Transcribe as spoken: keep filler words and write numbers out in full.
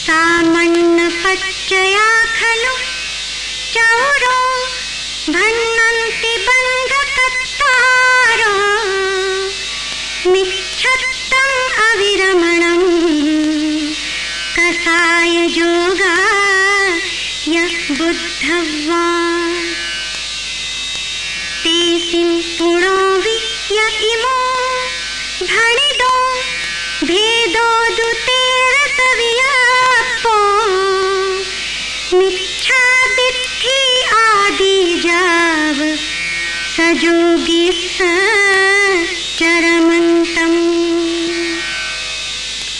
सामन्न पच्चया खलु चौरो भन्नन्ति बन्धकर्तारो मिच्छत्तम् अविरमणम् कसाय योगा यः बुद्धवान् तेसिं पुणो विय इमो भणिदो भेदो दुतेरसवियापो मिच्छा दिट्ठी आदि जाव सजोगी स चरमन्तम्।